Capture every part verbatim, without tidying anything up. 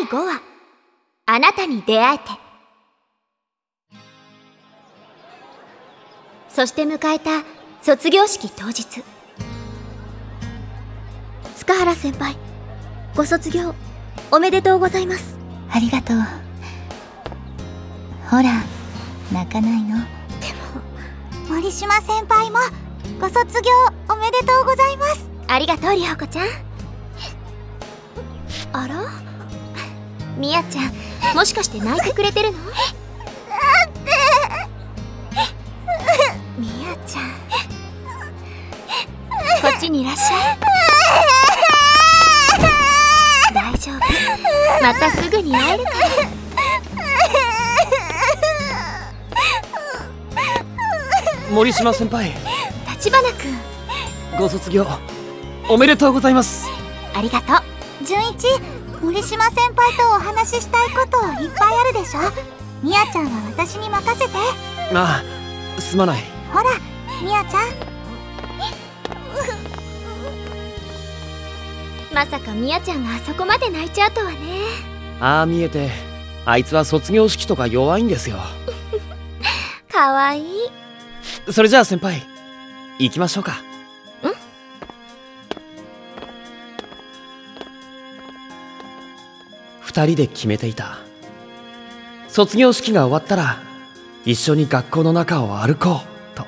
いごわ、あなたに出会えて。そして迎えた卒業式当日。 塚原先輩、ご卒業おめでとうございます。 ありがとう。ほら、泣かないの。 でも森島先輩もご卒業おめでとうございます。 ありがとう、りほこちゃん。あら、みやちゃん、もしかして泣いてくれてるの？ だってみやちゃん、こっちにいらっしゃい。大丈夫、またすぐに会えるから。 森島先輩、 立花くん、 ご卒業おめでとうございます。 ありがとう。 純一、森島先輩とお話ししたいこといっぱいあるでしょ。みやちゃんは私に任せて。 ああ、すまない。 ほら、みやちゃん。 まさかみやちゃんがあそこまで泣いちゃうとはね。 ああ見えて、あいつは卒業式とか弱いんですよ。 かわいい。 それじゃあ先輩、行きましょうか。ん？二人で決めていた。卒業式が終わったら一緒に学校の中を歩こうと。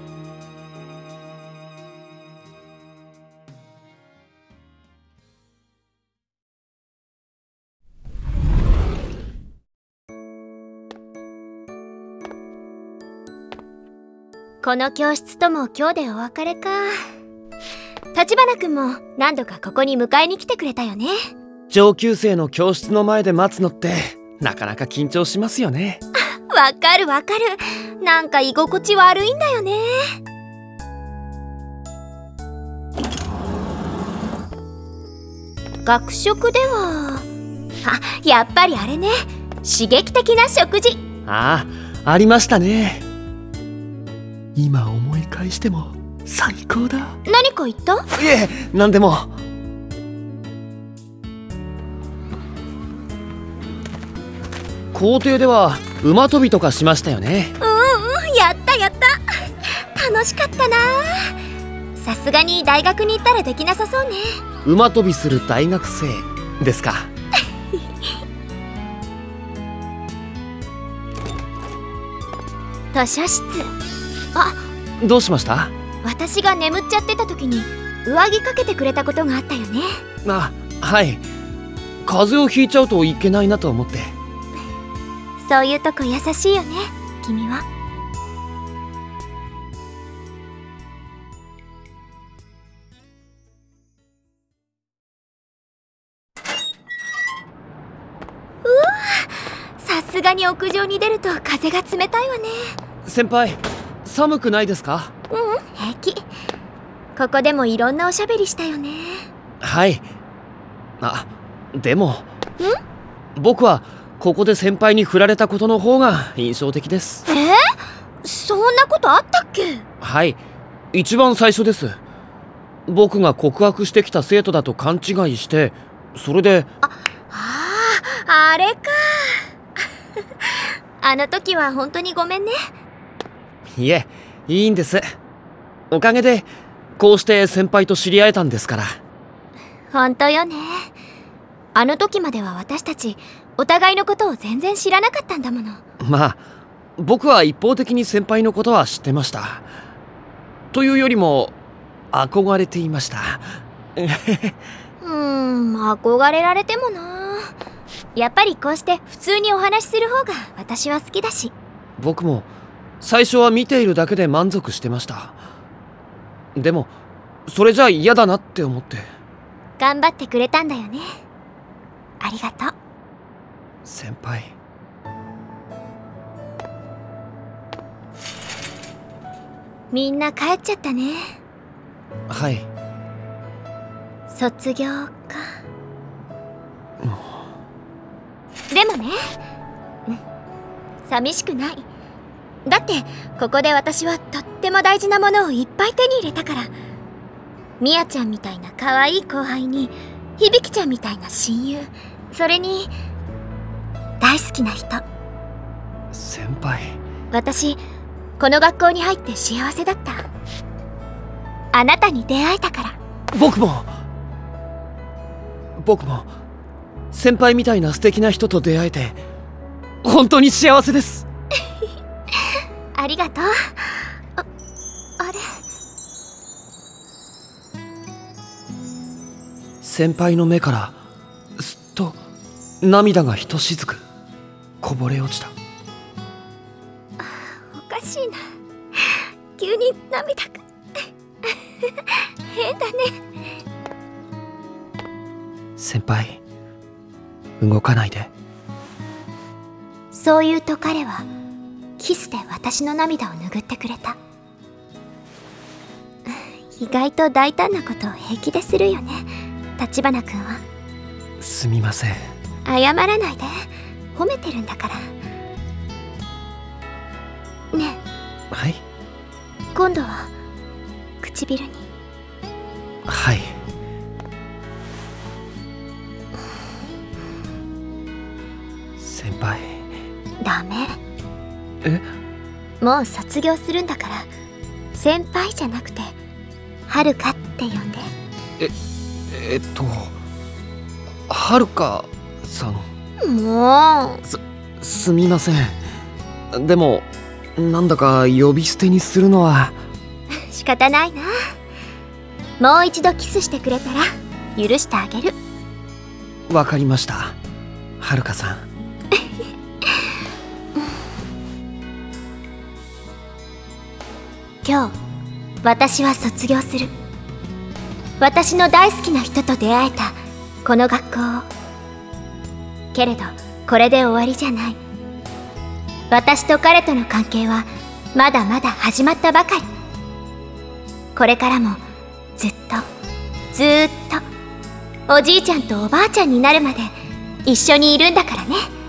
この教室とも今日でお別れか。立花くんも何度かここに迎えに来てくれたよね。 上級生の教室の前で待つのってなかなか緊張しますよね。 わかるわかる。なんか居心地悪いんだよね。学食では、あ、やっぱりあれね、刺激的な食事。 ああ、ありましたね。今思い返しても最高だ。 何か言った？ いえ、なんでも。校庭では馬跳びとかしましたよね。 うんうん、やったやった。楽しかったな。さすがに大学に行ったらできなさそうね。 馬跳びする大学生ですか。 図書室。あ、 どうしました？ 私が眠っちゃってた時に上着かけてくれたことがあったよね。 あ、はい。風邪をひいちゃうといけないなと思って。 そういうとこ優しいよね、君は。うわ、さすがに屋上に出ると風が冷たいわね。 先輩、寒くないですか？ うん、平気。ここでもいろんなおしゃべりしたよね。 はい。あ、でもん？ 僕はここで先輩に振られたことの方が印象的です。 えー、そんなことあったっけ？ はい、一番最初です。僕が告白してきた生徒だと勘違いして、それで。 あ、ああ、あれか。あの時は本当にごめんね。 いえ、いいんです。おかげでこうして先輩と知り合えたんですから。 本当よね。あの時までは私たちお互いのことを全然知らなかったんだもの。 まあ僕は一方的に先輩のことは知ってました。というよりも憧れていました。 うーん、憧れられてもな。やっぱりこうして普通にお話しする方が私は好きだし。 僕も最初は見ているだけで満足してました。でもそれじゃ嫌だなって思って。 頑張ってくれたんだよね。ありがとう。 先輩。 みんな帰っちゃったね。 はい。 卒業か。でもね、うん、寂しくない。だってここで私はとっても大事なものをいっぱい手に入れたから。みやちゃんみたいな可愛い後輩に響ちゃんみたいな親友、それに大好きな人。 先輩。 私この学校に入って幸せだった。あなたに出会えたから。 僕も僕も先輩みたいな素敵な人と出会えて本当に幸せです。 ありがとう。あ、あれ、 先輩の目からすっと涙がひとしずくこぼれ落ちた。 おかしいな、急に涙が変だね。 先輩、動かないで。 そう言うと彼はキスで私の涙を拭ってくれた。意外と大胆なことを平気でするよね、立花君は。 すみません。 謝らないで、褒めてるんだからね。え、 はい。 今度は唇に。 はい。先輩。 ダメ。 え？ もう卒業するんだから先輩じゃなくてはるかって呼んで。 え、えっとはるかさん。 もう。 す、すみません。でもなんだか呼び捨てにするのは。 仕方ないな。もう一度キスしてくれたら許してあげる。 わかりました、はるかさん。 今日私は卒業する。私の大好きな人と出会えたこの学校を。けれどこれで終わりじゃない。私と彼との関係はまだまだ始まったばかり。これからもずっとずーっとおじいちゃんとおばあちゃんになるまで一緒にいるんだからね。